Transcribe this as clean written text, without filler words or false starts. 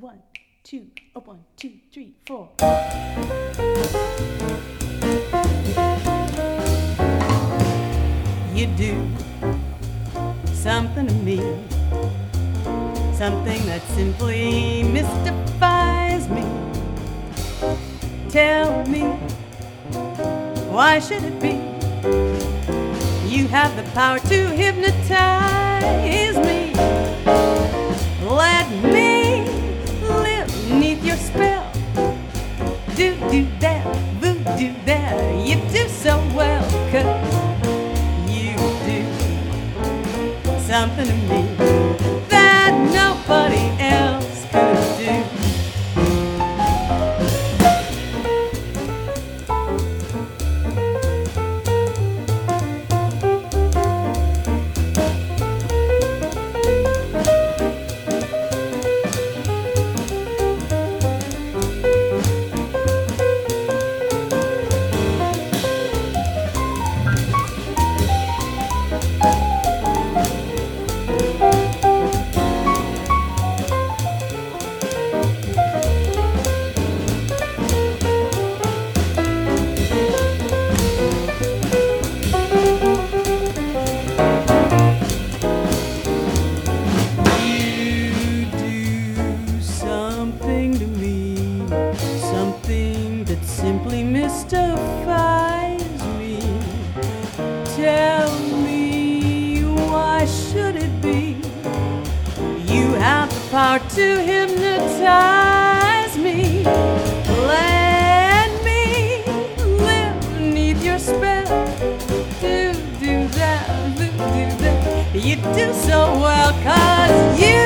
1, 2, 1, 2, 3, 4. You do something to me, something that simply mystifies me. Tell me, why should it be? You have the power to hypnotize me. Let me live beneath your spell. Do that, voodoo there. You do so well, 'cause you do something to me that nobody else could do. Simply mystifies me. Tell me, why should it be? You have the power to hypnotize me. Let me live beneath your spell. Do that, do that. You do so well, 'cause you